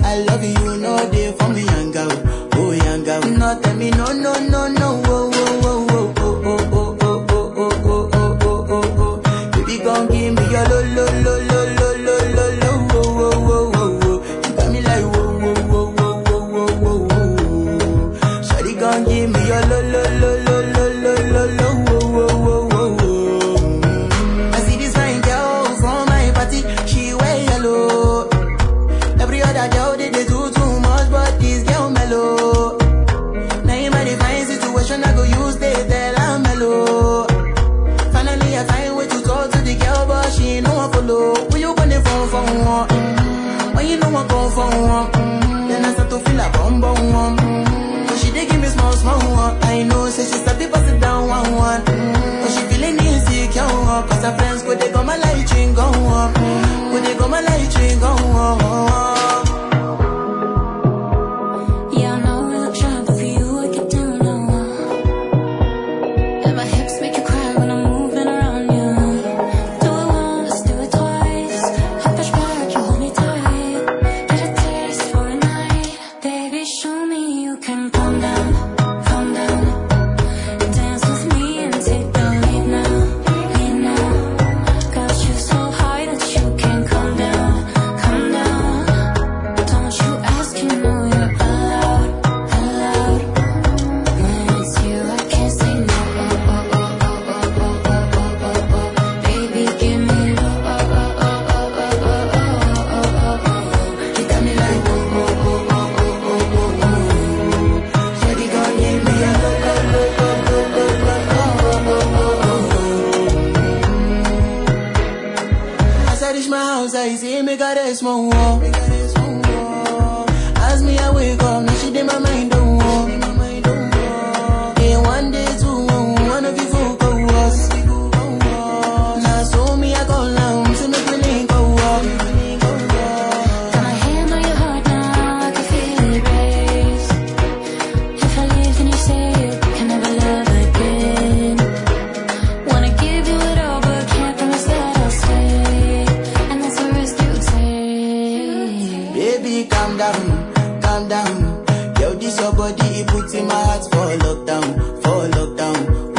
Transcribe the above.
I love you, no day for me, young girl. Oh, young girl. No, tell me no, no, no, no. Oh, oh, oh, oh, oh, oh, oh, oh, oh, oh, oh, oh, oh, oh, oh. Baby, gon' give me your lo, lo, lo, lo, lo, lo, lo, lo. Oh, oh, oh, oh, oh. You got me like whoa, whoa, whoa, whoa, whoa, whoa, whoa, whoa. Shawty gon' give me your lo, lo, lo, lo, lo, lo, lo, lo. Oh, oh, oh, oh, oh. I see this fine girl from my party, she wear yellow. Every other girl they do too much, but this girl mellow. Now in my divine situation, I go use they tell I'm mellow. Finally I find way to talk to the girl, but she ain't no one follow. When you gonna phone for one? When you know I come for one? Then I start to feel a bum bum one. But she dey give me small small one. I know, say she start to pass it down one one. But she feeling insecure, cause her friends go they go my light ring go on. Go they go my light ring go on. Yeah, I know we look shy, but for you I get down low. And my hips make you cry when I'm moving around you. Do it once, do it twice. I push back, you hold me tight. Get a taste for a night. Baby, show me you can calm down, calm down. Dance with me and take the lead now, lead now. Got you so high that you can't calm down, calm down. Don't you ask, you know you're allowed, allowed. When it's you, I can't say no. Oh, oh, oh, oh, oh, oh, oh, oh, oh, oh. Baby, give me low. Oh, oh, oh, oh, oh, oh, oh, oh, oh, oh. You got me like whoa, whoa, whoa, whoa, whoa, whoa, whoa, whoa. Shawty gon' give me a low, low, low, low, low, low, low, oh, oh, oh, oh. As I reach my house, I see me got a small wall. As me, I wake up, now she did my mind don't walk. Day one, day two, one of you folk go us. Now so me, I go down, so make me link go up. Got my hand on your heart now, I can feel it race. If I leave, then you say you can never love again. Wanna give you it all, but can't promise that I'll stay. And that's a risk you take. Baby, calm down, calm down. Yo, this your body, it puts in my heart for lockdown, for lockdown.